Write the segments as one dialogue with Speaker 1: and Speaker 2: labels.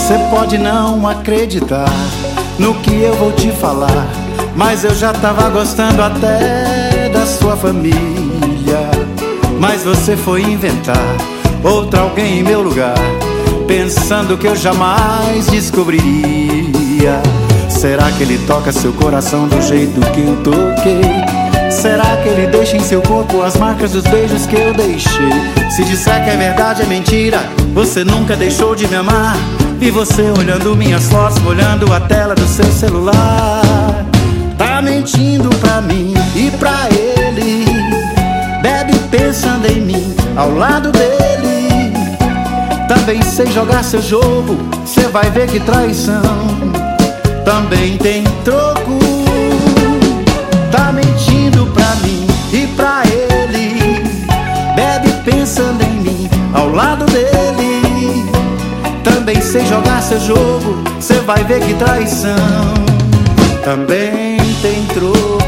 Speaker 1: Cê pode não acreditar no que eu vou te falar, mas eu já tava gostando até da sua família. Mas você foi inventar outra alguém em meu lugar, pensando que eu jamais descobriria. Será que ele toca seu coração do jeito que eu toquei? Será que ele deixa em seu corpo as marcas dos beijos que eu deixei? Se disser que é verdade, é mentira. Você nunca deixou de me amar. Vi você olhando minhas fotos, olhando a tela do seu celular. Tá mentindo pra mim e pra ele. Bebe pensando em mim, ao lado dele. Também sei jogar seu jogo, cê vai ver que traição também tem troco. Tá mentindo pra mim e pra ele. Bebe pensando em mim, ao lado dele. Também sei jogar seu jogo, cê vai ver que traição também tem troco.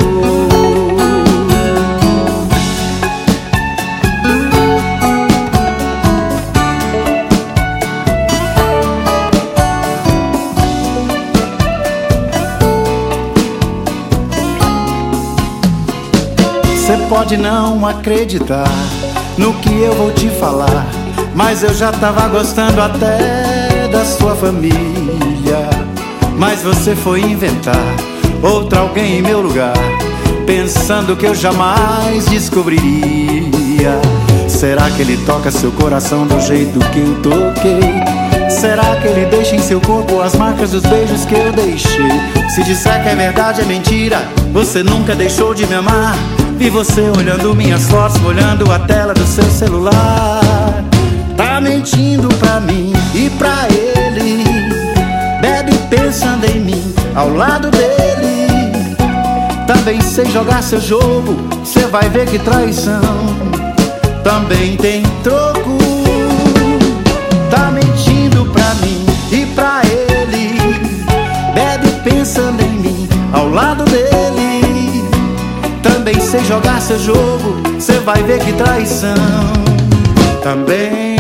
Speaker 1: Cê pode não acreditar no que eu vou te falar, mas eu já tava gostando até da sua família. Mas você foi inventar outra alguém em meu lugar, pensando que eu jamais descobriria. Será que ele toca seu coração do jeito que eu toquei? Será que ele deixa em seu corpo as marcas dos beijos que eu deixei? Se disser que é verdade, é mentira. Você nunca deixou de me amar. Vi você olhando minhas fotos, olhando a tela do seu celular. Tá mentindo pra mim e pra ele. Bebe pensando em mim, ao lado dele. Também sei jogar seu jogo, cê vai ver que traição também tem troco. Tá mentindo pra mim e pra ele. Bebe pensando em mim, ao lado dele. Também sei jogar seu jogo, cê vai ver que traição também